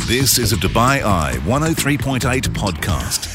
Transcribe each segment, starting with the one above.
This is a Dubai Eye 103.8 podcast.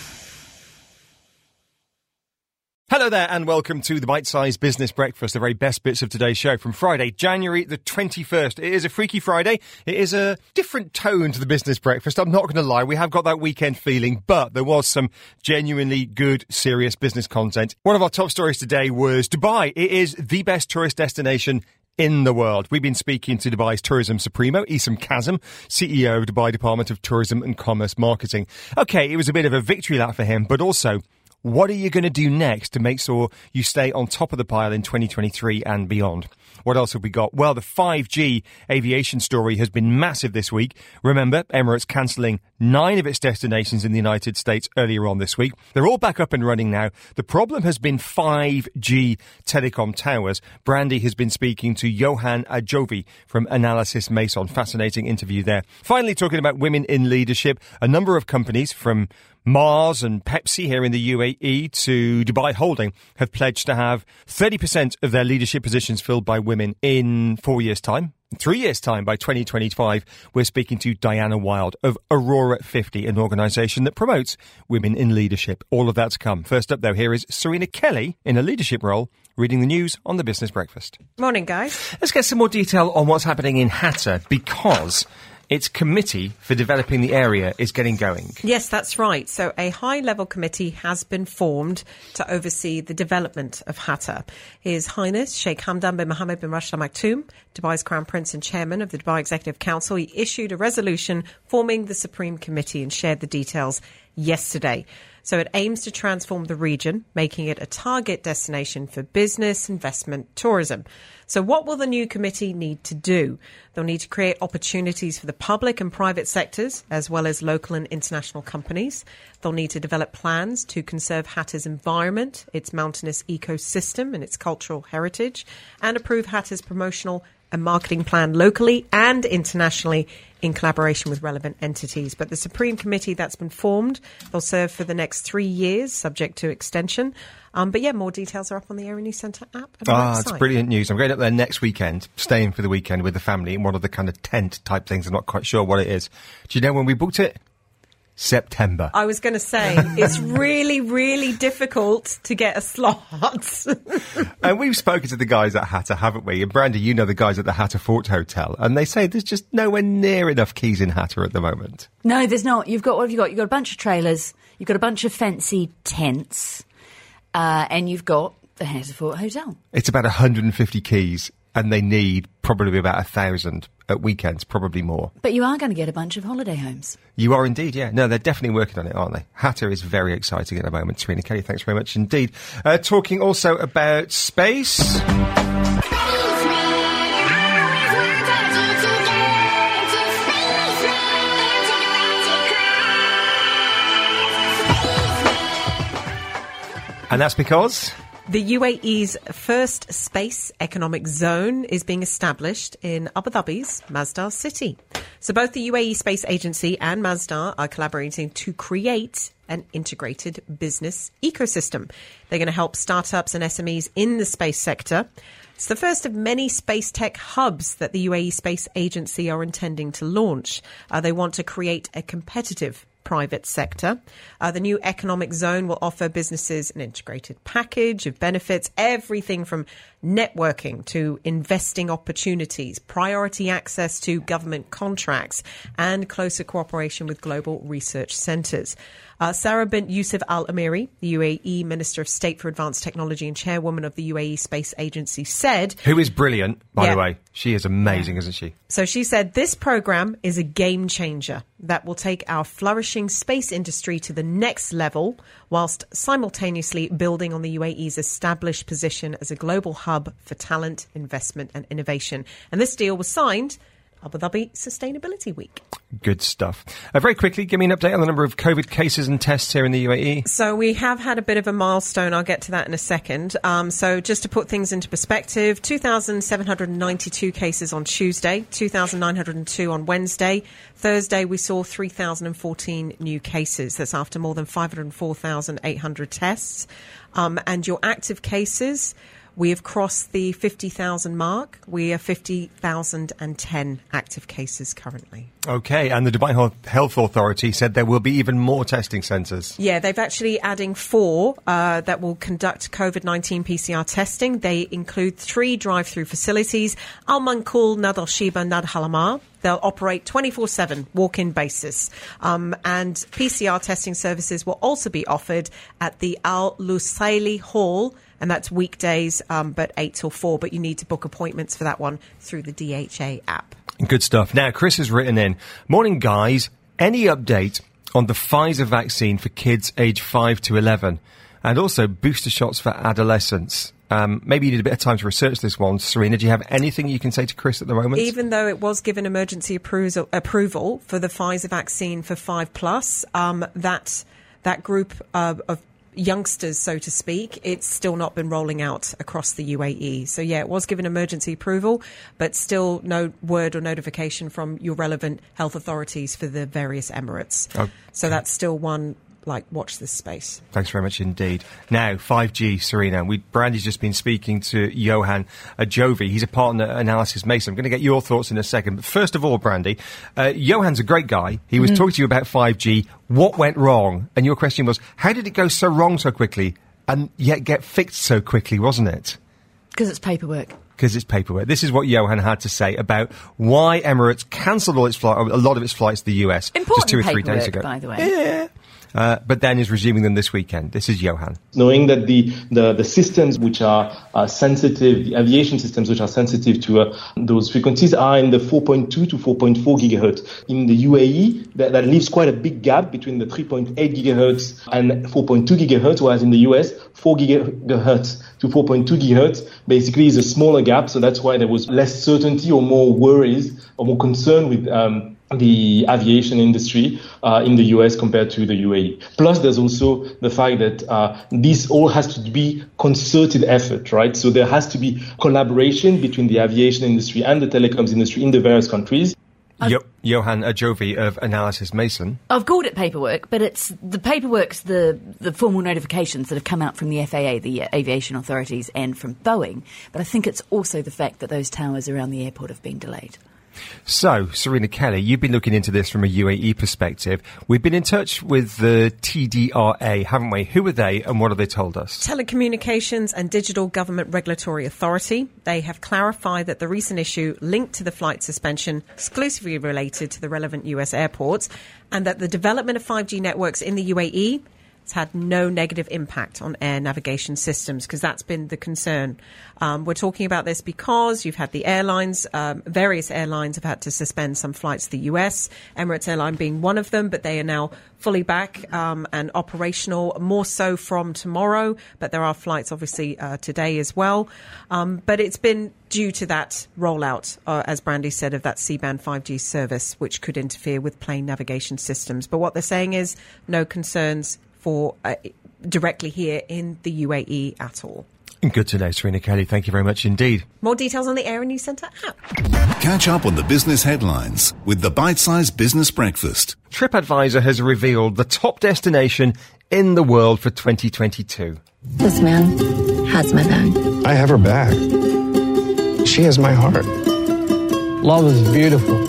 Hello there and welcome to the Bite-Sized Business Breakfast, the very best bits of today's show from Friday, January the 21st. It is a Freaky Friday. It is a different tone to the Business Breakfast. I'm not going to lie, we have got that weekend feeling, but there was some genuinely good, serious business content. One of our top stories today was Dubai. It is the best tourist destination in the world. We've been speaking to Dubai's Tourism Supremo, Isam Kazim, CEO of Dubai Department of Tourism and Commerce Marketing. Okay, it was a bit of a victory lap for him, but also, what are you going to do next to make sure you stay on top of the pile in 2023 and beyond? What else have we got? Well, the 5G aviation story has been massive this week. Remember, Emirates cancelling 9 of its destinations in the United States earlier on this week. They're all back up and running now. The problem has been 5G telecom towers. Brandy has been speaking to Johan Ajovi from Analysis Mason. Fascinating interview there. Finally, talking about women in leadership, a number of companies from Mars and Pepsi here in the UAE to Dubai Holding have pledged to have 30% of their leadership positions filled by women in 4 years' time. 3 years' time, by 2025, we're speaking to Diana Wild of Aurora 50, an organisation that promotes women in leadership. All of that to come. First up, though, here is Serena Kelly in a leadership role, reading the news on the Business Breakfast. Morning, guys. Let's get some more detail on what's happening in Hatta, because its committee for developing the area is getting going. Yes, that's right. So a high-level committee has been formed to oversee the development of Hatta. His Highness Sheikh Hamdan bin Mohammed bin Rashid Al Maktoum, Dubai's Crown Prince and Chairman of the Dubai Executive Council, he issued a resolution forming the Supreme Committee and shared the details yesterday. So it aims to transform the region, making it a target destination for business, investment, tourism. So what will the new committee need to do? They'll need to create opportunities for the public and private sectors, as well as local and international companies. They'll need to develop plans to conserve Hatta's environment, its mountainous ecosystem and its cultural heritage, and approve Hatta's promotional and marketing plan locally and internationally in collaboration with relevant entities. But the Supreme Committee that's been formed, they'll serve for the next 3 years, subject to extension. But yeah, more details are up on the Area News Centre app and website. It's brilliant news. I'm going up there next weekend, staying for the weekend with the family in one of the kind of tent type things. I'm not quite sure what it is. Do you know when we booked it? September. I was going to say, it's really, really difficult to get a slot. And we've spoken to the guys at Hatta, haven't we? And Brandy, you know the guys at the Hatta Fort Hotel, and they say there's just nowhere near enough keys in Hatta at the moment. No, there's not. What have you got? You've got a bunch of trailers, you've got a bunch of fancy tents, and you've got the Hatta Fort Hotel. It's about 150 keys, and they need probably about 1,000 at weekends, probably more. But you are going to get a bunch of holiday homes. You are indeed, yeah. No, they're definitely working on it, aren't they? Hatta is very exciting at the moment. Serena Kelly, thanks very much indeed. Talking also about space. And that's because the UAE's first space economic zone is being established in Abu Dhabi's Masdar City. So both the UAE Space Agency and Masdar are collaborating to create an integrated business ecosystem. They're going to help startups and SMEs in the space sector. It's the first of many space tech hubs that the UAE Space Agency are intending to launch. They want to create a competitive private sector. The new economic zone will offer businesses an integrated package of benefits, everything from networking to investing opportunities, priority access to government contracts, and closer cooperation with global research centres. Sarah bint Yusuf Al Amiri, the UAE Minister of State for Advanced Technology and chairwoman of the UAE Space Agency, said... Who is brilliant, by the way. She is amazing, isn't she? So she said, this programme is a game changer that will take our flourishing space industry to the next level, whilst simultaneously building on the UAE's established position as a global hub for talent, investment and innovation. And this deal was signed Abu Dhabi Sustainability Week. Good stuff. Very quickly, give me an update on the number of COVID cases and tests here in the UAE. So we have had a bit of a milestone. I'll get to that in a second. So just to put things into perspective, 2,792 cases on Tuesday, 2,902 on Wednesday. Thursday, we saw 3,014 new cases. That's after more than 504,800 tests. And your active cases We have crossed the 50,000 mark. We are 50,010 active cases currently. Okay, and the Dubai Health Authority said there will be even more testing centres. Yeah, they've actually adding 4 that will conduct COVID-19 PCR testing. They include 3 drive-through facilities, Al Mankul, Nad Al Shiba, Nad Halamar. They'll operate 24/7 walk-in basis. And PCR testing services will also be offered at the Al Lusaili Hall, and that's weekdays, but 8 till 4. But you need to book appointments for that one through the DHA app. Good stuff. Now, Chris has written in, morning, guys. Any update on the Pfizer vaccine for kids aged 5 to 11? And also booster shots for adolescents. Maybe you need a bit of time to research this one. Serena, do you have anything you can say to Chris at the moment? Even though it was given emergency approval for the Pfizer vaccine for 5+, that group of youngsters, so to speak, it's still not been rolling out across the UAE. So, yeah, it was given emergency approval, but still no word or notification from your relevant health authorities for the various Emirates. Okay. So that's still one, watch this space. Thanks very much indeed. Now, 5G, Serena. Brandy's just been speaking to Johan Ajovi. He's a partner at Analysys Mason. I'm going to get your thoughts in a second. But first of all, Brandy, Johan's a great guy. He was talking to you about 5G. What went wrong? And your question was, how did it go so wrong so quickly and yet get fixed so quickly, wasn't it? Because it's paperwork. Because it's paperwork. This is what Johan had to say about why Emirates cancelled a lot of its flights to the US Important just 2 or 3 days ago. By the way. Yeah. But then is resuming them this weekend. This is Johan. Knowing that the systems which are sensitive, the aviation systems which are sensitive to those frequencies are in the 4.2 to 4.4 gigahertz. In the UAE, that leaves quite a big gap between the 3.8 gigahertz and 4.2 gigahertz, whereas in the US, 4 gigahertz to 4.2 gigahertz basically is a smaller gap. So that's why there was less certainty or more worries or more concern with the aviation industry in the US compared to the UAE. Plus, there's also the fact that this all has to be concerted effort, right? So there has to be collaboration between the aviation industry and the telecoms industry in the various countries. Johan Ajovi of Analysys Mason. I've called it paperwork, but it's the paperwork's the formal notifications that have come out from the FAA, the aviation authorities, and from Boeing. But I think it's also the fact that those towers around the airport have been delayed. So, Serena Kelly, you've been looking into this from a UAE perspective. We've been in touch with the TDRA, haven't we? Who are they and what have they told us? Telecommunications and Digital Government Regulatory Authority. They have clarified that the recent issue linked to the flight suspension exclusively related to the relevant US airports and that the development of 5G networks in the UAE has had no negative impact on air navigation systems, because that's been the concern. We're talking about this because you've had the airlines, various airlines have had to suspend some flights to the US, Emirates Airline being one of them, but they are now fully back and operational, more so from tomorrow. But there are flights, obviously, today as well. But it's been due to that rollout, as Brandy said, of that C-band 5G service, which could interfere with plane navigation systems. But what they're saying is no concerns for directly here in the UAE at all. Good to know, Serena Kelly. Thank you very much indeed. More details on the Air News Centre app. Catch up on the business headlines with the Bite-Sized Business Breakfast. TripAdvisor has revealed the top destination in the world for 2022. This man has my back. I have her back. She has my heart. Love is beautiful.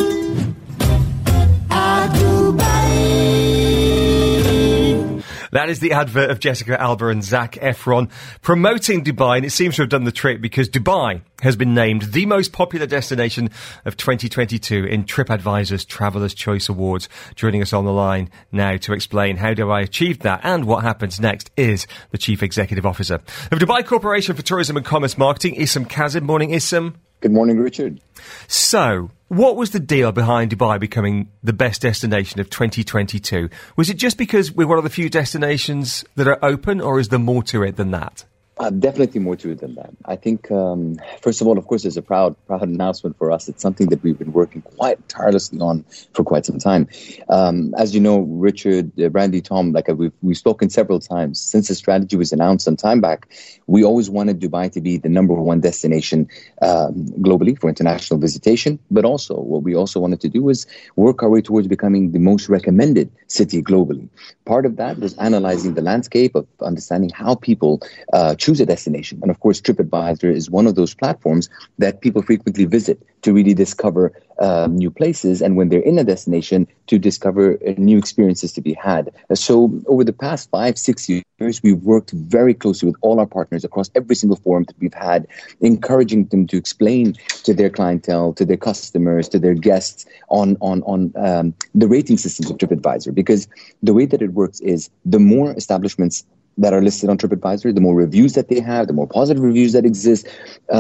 That is the advert of Jessica Alba and Zac Efron promoting Dubai, and it seems to have done the trick because Dubai has been named the most popular destination of 2022 in TripAdvisor's Traveller's Choice Awards. Joining us on the line now to explain how Dubai achieved that and what happens next is the Chief Executive Officer of Dubai Corporation for Tourism and Commerce Marketing, Issam Kazim. Morning, Issam. Good morning, Richard. So, what was the deal behind Dubai becoming the best destination of 2022? Was it just because we're one of the few destinations that are open, or is there more to it than that? Definitely more to it than that. I think, first of all, of course, it's a proud announcement for us. It's something that we've been working quite tirelessly on for quite some time. As you know, Richard, Brandy, Tom, we've spoken several times. Since the strategy was announced some time back, we always wanted Dubai to be the number one destination globally for international visitation. But also, what we also wanted to do was work our way towards becoming the most recommended city globally. Part of that was analyzing the landscape of understanding how people choose a destination. And of course, TripAdvisor is one of those platforms that people frequently visit to really discover new places, and when they're in a destination, to discover new experiences to be had. So over the past 5-6 years, we've worked very closely with all our partners across every single forum that we've had, encouraging them to explain to their clientele, to their customers, to their guests on the rating systems of TripAdvisor. Because the way that it works is the more establishments that are listed on TripAdvisor, the more reviews that they have, the more positive reviews that exist,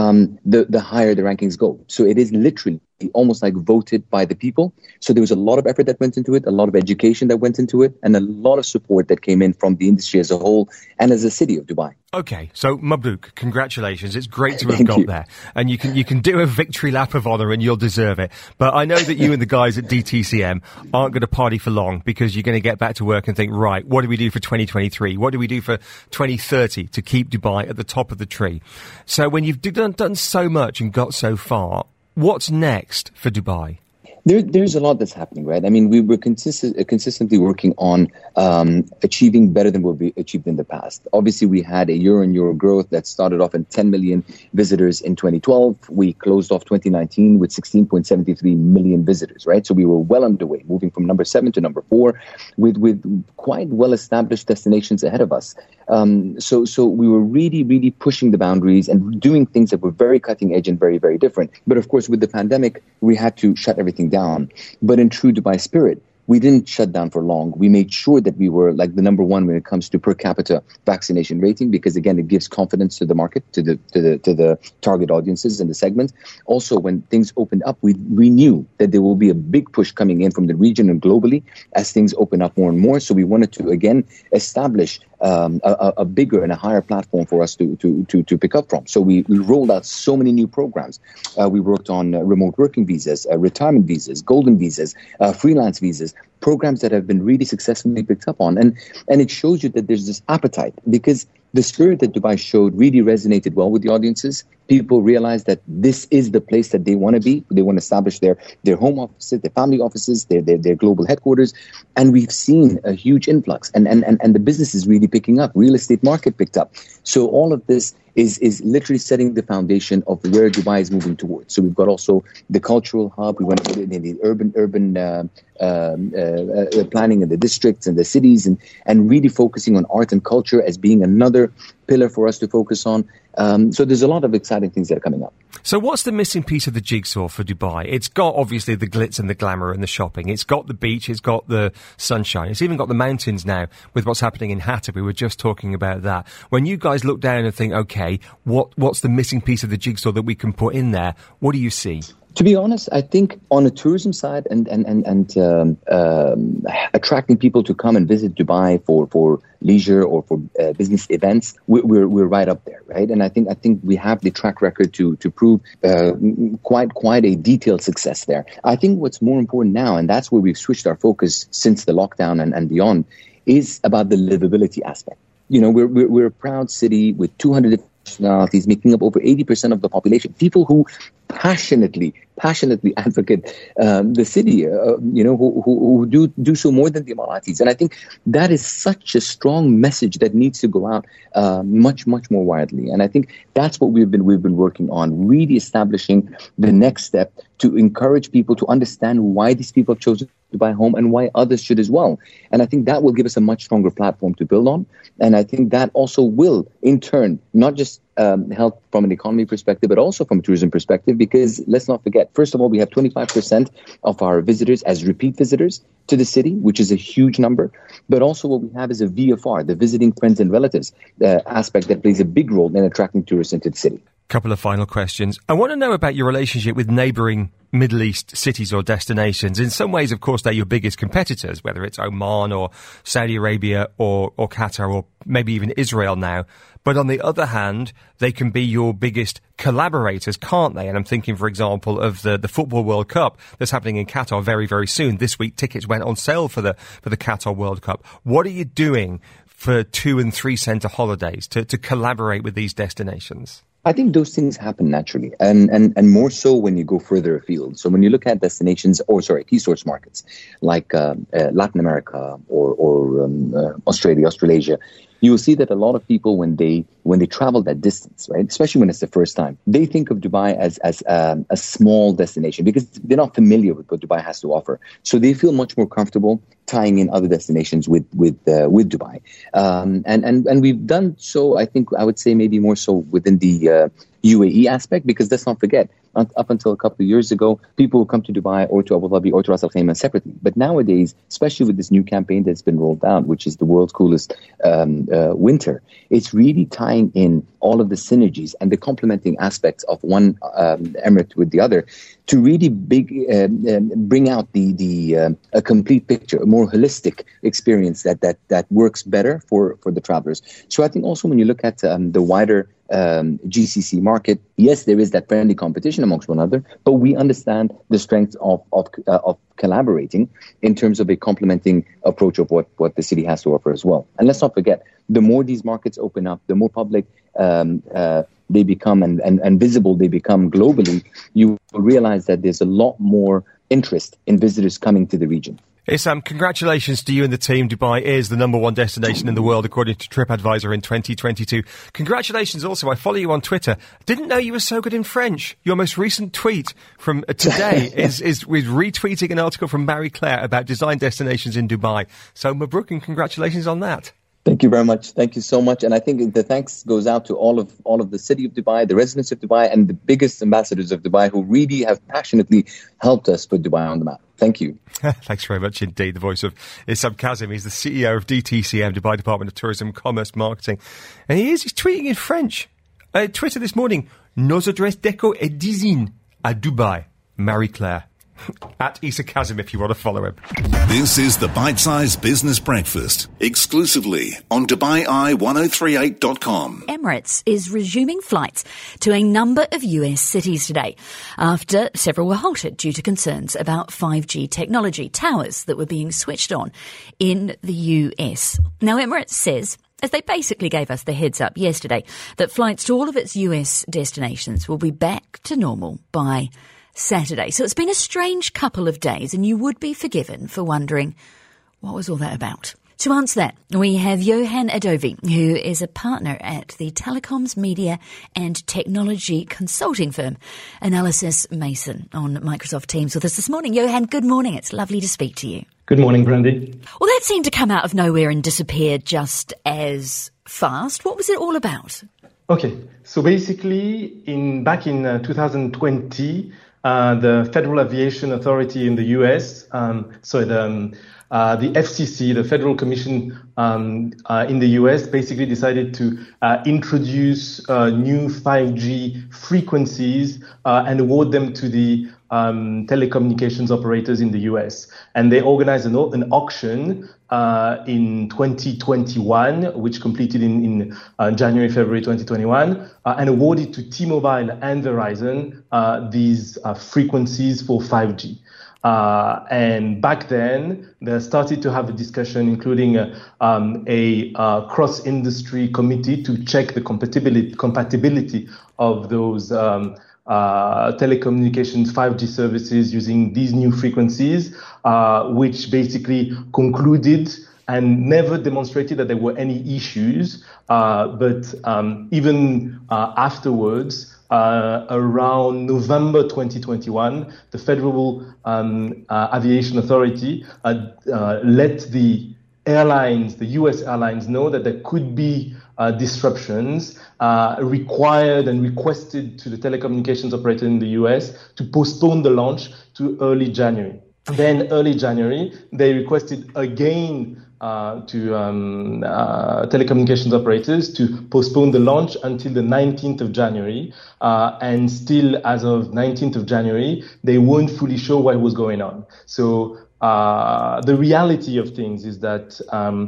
the higher the rankings go. So it is literally almost like voted by the people. So there was a lot of effort that went into it, a lot of education that went into it, and a lot of support that came in from the industry as a whole and as a city of Dubai. Okay, so Mabruk, congratulations. It's great to have got there. And you can do a victory lap of honour and you'll deserve it. But I know that you and the guys at DTCM aren't going to party for long, because you're going to get back to work and think, right, what do we do for 2023? What do we do for 2030 to keep Dubai at the top of the tree? So when you've done so much and got so far, what's next for Dubai? There's a lot that's happening, right? I mean, we were consistently working on achieving better than what we achieved in the past. Obviously, we had a year-on-year growth that started off at 10 million visitors in 2012. We closed off 2019 with 16.73 million visitors, right? So we were well underway, moving from number 7 to number 4 with quite well-established destinations ahead of us. So we were really, really pushing the boundaries and doing things that were very cutting edge and very, very different. But of course, with the pandemic, we had to shut everything down. But in true Dubai spirit, we didn't shut down for long. We made sure that we were like the number one when it comes to per capita vaccination rating, because again, it gives confidence to the market, to the target audiences and the segment. Also, when things opened up, we knew that there will be a big push coming in from the region and globally as things open up more and more. So we wanted to again establish a bigger and a higher platform for us to pick up from. So we rolled out so many new programs. We worked on remote working visas, retirement visas, golden visas, freelance visas, programs that have been really successfully picked up on. And it shows you that there's this appetite, because the spirit that Dubai showed really resonated well with the audiences. People realized that this is the place that they want to be. They want to establish their home offices, their family offices, their global headquarters. And we've seen a huge influx. And the business is really picking up. Real estate market picked up. So all of this is literally setting the foundation of where Dubai is moving towards. So we've got also the cultural hub. We want to put it in the urban planning in the districts and the cities, and really focusing on art and culture as being another pillar for us to focus on. So there's a lot of exciting things that are coming up. So what's the missing piece of the jigsaw for Dubai? It's got obviously the glitz and the glamour and the shopping. It's got the beach. It's got the sunshine. It's even got the mountains now with what's happening in Hatta. We were just talking about that. When you guys look down and think, okay, what's the missing piece of the jigsaw that we can put in there? What do you see? To be honest, I think on the tourism side and attracting people to come and visit Dubai for leisure or for business events, we're right up there, right? And I think we have the track record to prove quite a detailed success there. I think what's more important now, and that's where we've switched our focus since the lockdown and beyond, is about the livability aspect. You know, we're a proud city with 200 nationalities, making up over 80% of the population. People who passionately advocate the city, who do so more than the Emiratis. And I think that is such a strong message that needs to go out much more widely. And I think that's what we've been working on, really establishing the next step to encourage people to understand why these people have chosen to buy a home and why others should as well. And I think that will give us a much stronger platform to build on. And I think that also will, in turn, not just help from an economy perspective, but also from a tourism perspective, because let's not forget, first of all, we have 25% of our visitors as repeat visitors to the city, which is a huge number. But also what we have is a VFR, the visiting friends and relatives aspect that plays a big role in attracting tourists into the city. Couple of final questions. I want to know about your relationship with neighbouring Middle East cities or destinations. In some ways, of course, they're your biggest competitors, whether it's Oman or Saudi Arabia or Qatar or maybe even Israel now. But on the other hand, they can be your biggest collaborators, can't they? And I'm thinking, for example, of the Football World Cup that's happening in Qatar very, very soon. This week, tickets went on sale for the Qatar World Cup. What are you doing for 2 and 3 centre holidays to collaborate with these destinations? I think those things happen naturally, and more so when you go further afield. So when you look at destinations, key source markets like Latin America or Australia, Australasia, you will see that a lot of people, when they travel that distance, right, especially when it's the first time, they think of Dubai as a small destination because they're not familiar with what Dubai has to offer. So they feel much more comfortable tying in other destinations with Dubai. And we've done so, I would say maybe more so within the UAE aspect, because let's not forget, up until a couple of years ago, people would come to Dubai or to Abu Dhabi or to Ras Al Khaimah separately. But nowadays, especially with this new campaign that's been rolled out, which is the world's coolest winter, it's really tying in all of the synergies and the complementing aspects of one emirate with the other to really bring out a complete picture, a more holistic experience that works better for the travelers. So I think also when you look at the wider GCC market, yes, there is that friendly competition amongst one another, but we understand the strength of collaborating in terms of a complementing approach of what the city has to offer as well. And let's not forget, the more these markets open up, the more public they become and visible they become globally, you will realize that there's a lot more interest in visitors coming to the region. Issam, congratulations to you and the team. Dubai is the number one destination in the world, according to TripAdvisor in 2022. Congratulations also. I follow you on Twitter. Didn't know you were so good in French. Your most recent tweet from today is retweeting an article from Marie Claire about design destinations in Dubai. So Mabruk, and congratulations on that. Thank you very much. Thank you so much. And I think the thanks goes out to all of the city of Dubai, the residents of Dubai, and the biggest ambassadors of Dubai who really have passionately helped us put Dubai on the map. Thank you. Thanks very much indeed. The voice of Issam Kazim. He's the CEO of DTCM, Dubai Department of Tourism, Commerce, Marketing. And he's tweeting in French. Twitter this morning, nos adresses déco et design à Dubai. Marie Claire. At Issa Kazim if you want to follow him. This is the Bite-Sized Business Breakfast, exclusively on DubaiEye1038.com. Emirates is resuming flights to a number of US cities today after several were halted due to concerns about 5G technology towers that were being switched on in the US. Now, Emirates says, as they basically gave us the heads up yesterday, that flights to all of its US destinations will be back to normal by Saturday. So it's been a strange couple of days, and you would be forgiven for wondering, what was all that about? To answer that, we have Johan Adovi, who is a partner at the telecoms, media and technology consulting firm Analysys Mason, on Microsoft Teams with us this morning. Johan, good morning. It's lovely to speak to you. Good morning, Brandy. Well, that seemed to come out of nowhere and disappear just as fast. What was it all about? Okay, so basically, back in 2020, the Federal Aviation Authority in the US, the FCC, the Federal Commission in the US, basically decided to introduce new 5G frequencies and award them to the telecommunications operators in the US. And they organized an auction in 2021, which completed in January, February 2021, and awarded to T-Mobile and Verizon these frequencies for 5G. And back then, they started to have a discussion, including a cross-industry committee to check the compatibility of those telecommunications 5G services using these new frequencies, which basically concluded and never demonstrated that there were any issues. But even afterwards, around November 2021, the Federal Aviation Authority let the airlines, the US airlines, know that there could be disruptions, required and requested to the telecommunications operator in the US to postpone the launch to early January. Then early January, they requested again to telecommunications operators to postpone the launch until the 19th of January. And still, as of 19th of January, they weren't fully sure what was going on. So the reality of things is that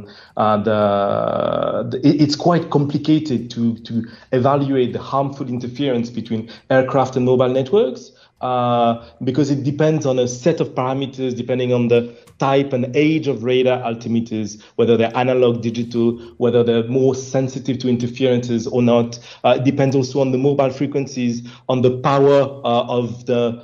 it's quite complicated to evaluate the harmful interference between aircraft and mobile networks. because it depends on a set of parameters depending on the type and age of radar altimeters, whether they're analog, digital, whether they're more sensitive to interferences or not. It depends also on the mobile frequencies, on the power of the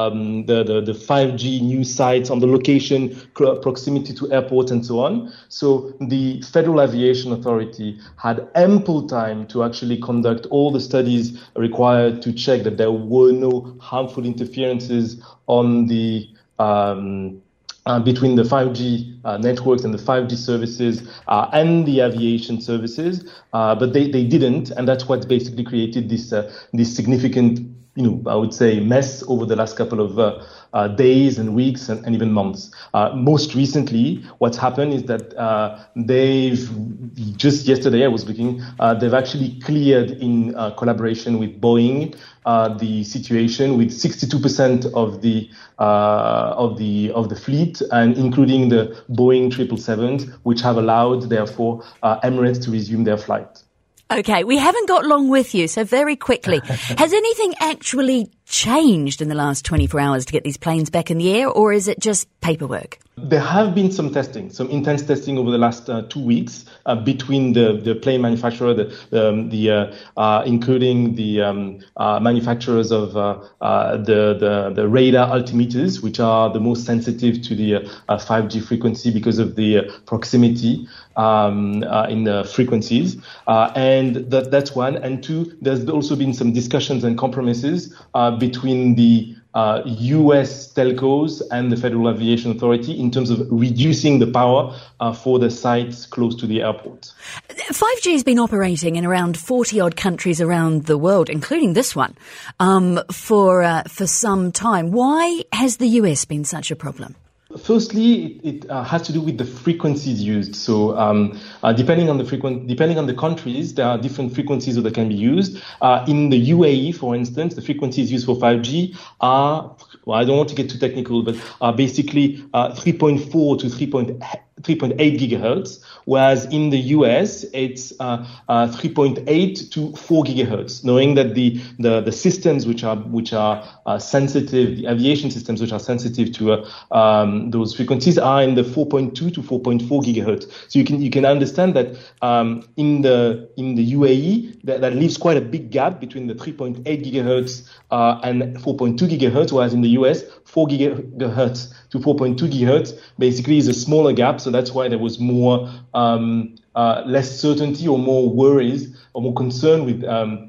5G new sites, on the location, proximity to airports, and so on. So the Federal Aviation Authority had ample time to actually conduct all the studies required to check that there were no harmful interferences on the between the 5G networks and the 5G services and the aviation services, but they didn't, and that's what basically created this significant, I would say, mess over the last couple of days and weeks and even months. Most recently, what's happened is that they've, just yesterday I was looking, they've actually cleared in collaboration with Boeing the situation with 62% of the fleet, and including the Boeing 777s, which have allowed, therefore, Emirates to resume their flight. Okay, we haven't got long with you, so very quickly. Has anything actually changed in the last 24 hours to get these planes back in the air, or is it just paperwork? There have been some testing, some intense testing over the last 2 weeks between the plane manufacturer, including the manufacturers of the radar altimeters, which are the most sensitive to the 5G frequency because of the proximity in the frequencies, and that's one. And two, there's also been some discussions and compromises between the US telcos and the Federal Aviation Authority in terms of reducing the power for the sites close to the airport. 5G has been operating in around 40-odd countries around the world, including this one, for some time. Why has the US been such a problem? Firstly, it has to do with the frequencies used. So, depending on the countries, there are different frequencies that can be used. In the UAE, for instance, the frequencies used for 5G are, well, I don't want to get too technical, but are basically 3.4 to 3.8 gigahertz, whereas in the US it's 3.8 to 4 gigahertz. Knowing that the systems which are sensitive, the aviation systems which are sensitive to those frequencies are in the 4.2 to 4.4 gigahertz. So you can understand that in the UAE that leaves quite a big gap between the 3.8 gigahertz and 4.2 gigahertz, whereas in the US 4 gigahertz to 4.2 gigahertz basically is a smaller gap. So that's why there was more less certainty or more worries or more concern with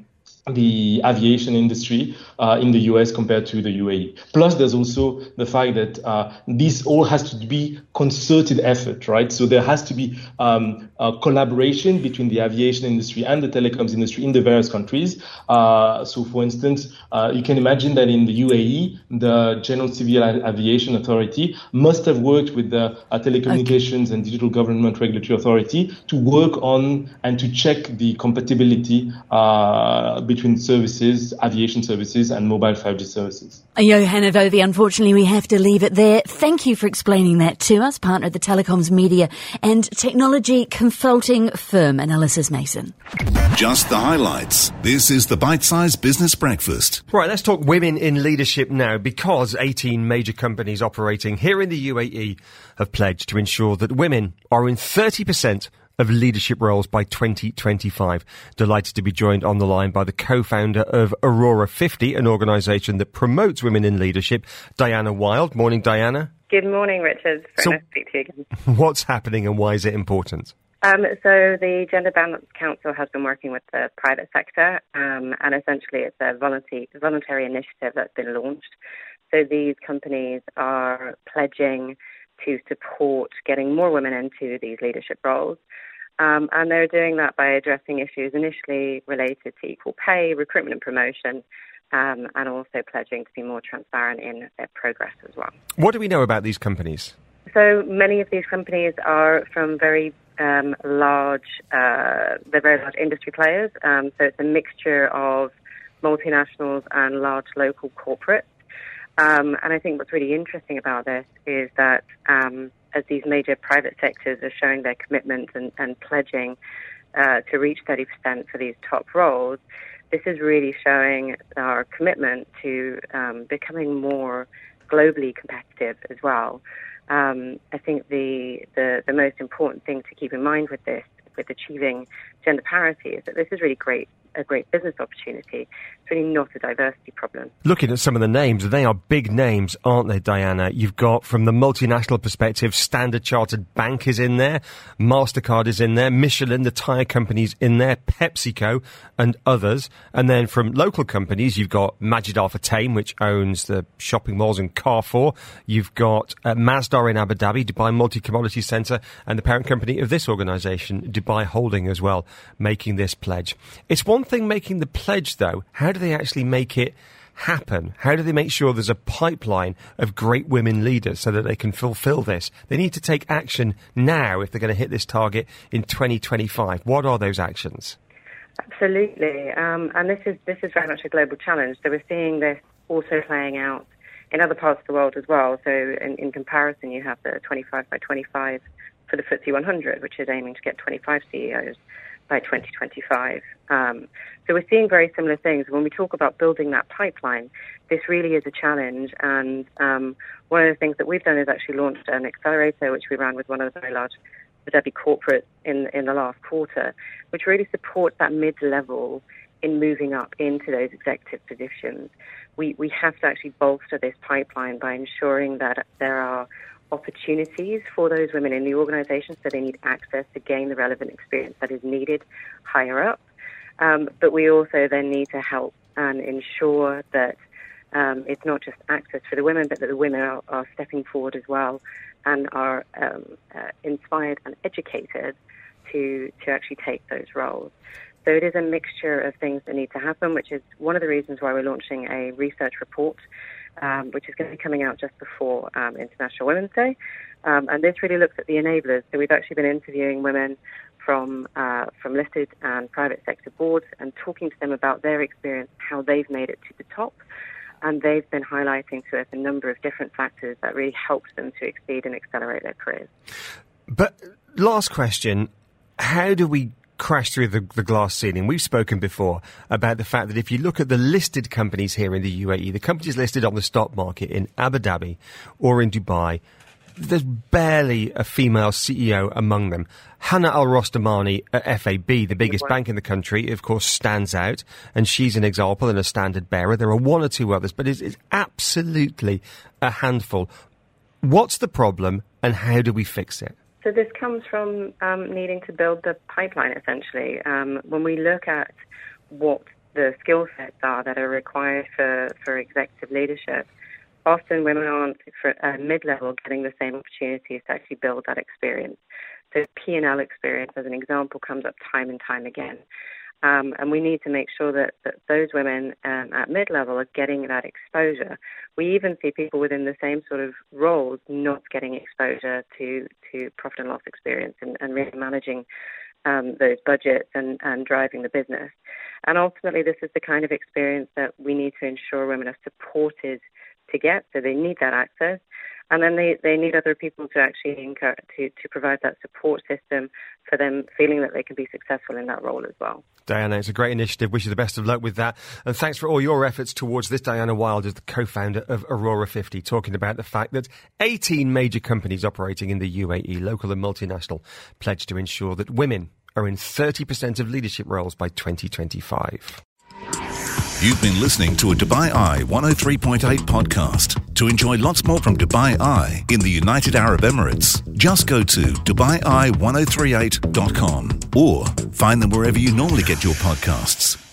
the aviation industry in the US compared to the UAE. Plus, there's also the fact that this all has to be concerted effort, right? So there has to be a collaboration between the aviation industry and the telecoms industry in the various countries. So, for instance, you can imagine that in the UAE, the General Civil Aviation Authority must have worked with the Telecommunications and Digital Government Regulatory Authority to work on and to check the compatibility between services, aviation services, and mobile 5G services. Johanna Vovey, unfortunately we have to leave it there. Thank you for explaining that to us, partner of the Telecoms Media and Technology Consulting firm, Analysys Mason. Just the highlights. This is the Bite-Sized Business Breakfast. Right, let's talk women in leadership now, because 18 major companies operating here in the UAE have pledged to ensure that women are in 30% of leadership roles by 2025. Delighted to be joined on the line by the co-founder of Aurora 50, an organisation that promotes women in leadership, Diana Wild. Morning, Diana. Good morning, Richard. Very nice to speak to you again. What's happening and why is it important? So the Gender Balance Council has been working with the private sector, and essentially it's a voluntary initiative that's been launched. So these companies are pledging to support getting more women into these leadership roles. And they're doing that by addressing issues initially related to equal pay, recruitment and promotion, and also pledging to be more transparent in their progress as well. What do we know about these companies? So many of these companies are from very large industry players. So it's a mixture of multinationals and large local corporates. And I think what's really interesting about this is that as these major private sectors are showing their commitment and pledging to reach 30% for these top roles, this is really showing our commitment to becoming more globally competitive as well. I think the most important thing to keep in mind with this, with achieving gender parity, is that this is really a great business opportunity. It's really not a diversity problem. Looking at some of the names, they are big names, aren't they, Diana? You've got, from the multinational perspective, Standard Chartered Bank is in there, MasterCard is in there, Michelin, the tyre company's in there, PepsiCo and others. And then from local companies, you've got Majid Al Futtaim, which owns the shopping malls in Carrefour. You've got Masdar in Abu Dhabi, Dubai Multi-Commodity Centre, and the parent company of this organisation, Dubai Holding as well, making this pledge. It's one thing making the pledge, though. How do they actually make it happen? How do they make sure there's a pipeline of great women leaders so that they can fulfil this? They need to take action now if they're going to hit this target in 2025. What are those actions? Absolutely. And this is very much a global challenge. So we're seeing this also playing out in other parts of the world as well. So in comparison, you have the 25 by 25 for the FTSE 100, which is aiming to get 25 CEOs by 2025. So we're seeing very similar things. When we talk about building that pipeline, this really is a challenge. And one of the things that we've done is actually launched an accelerator, which we ran with one of the very large Abu Dhabi corporates in the last quarter, which really supports that mid-level in moving up into those executive positions. We have to actually bolster this pipeline by ensuring that there are opportunities for those women in the organisation, so they need access to gain the relevant experience that is needed higher up. But we also then need to help and ensure that it's not just access for the women, but that the women are stepping forward as well and are inspired and educated to actually take those roles. So it is a mixture of things that need to happen, which is one of the reasons why we're launching a research report, which is going to be coming out just before International Women's Day. And this really looks at the enablers. So we've actually been interviewing women from listed and private sector boards and talking to them about their experience, how they've made it to the top. And they've been highlighting to us a number of different factors that really helps them to exceed and accelerate their careers. But last question, how do we crash through the glass ceiling? We've spoken before about the fact that if you look at the listed companies here in the UAE, the companies listed on the stock market in Abu Dhabi or in Dubai, there's barely a female CEO among them. Hannah Al-Rostamani at FAB, the biggest bank in the country, of course, stands out, and she's an example and a standard bearer. There are one or two others, but it's absolutely a handful. What's the problem, and how do we fix it? So this comes from needing to build the pipeline, essentially. When we look at what the skill sets are that are required for executive leadership, often women aren't, for mid-level, getting the same opportunities to actually build that experience. So P&L experience, as an example, comes up time and time again. And we need to make sure that those women at mid-level are getting that exposure. We even see people within the same sort of roles not getting exposure to profit and loss experience and really managing those budgets and driving the business. And ultimately, this is the kind of experience that we need to ensure women are supported to get. So they need that access. And then they need other people to actually to provide that support system for them feeling that they can be successful in that role as well. Diana, it's a great initiative. Wish you the best of luck with that. And thanks for all your efforts towards this. Diana Wilde is the co-founder of Aurora 50, talking about the fact that 18 major companies operating in the UAE, local and multinational, pledge to ensure that women are in 30% of leadership roles by 2025. You've been listening to a Dubai Eye 103.8 podcast. To enjoy lots more from Dubai Eye in the United Arab Emirates, just go to DubaiEye1038.com or find them wherever you normally get your podcasts.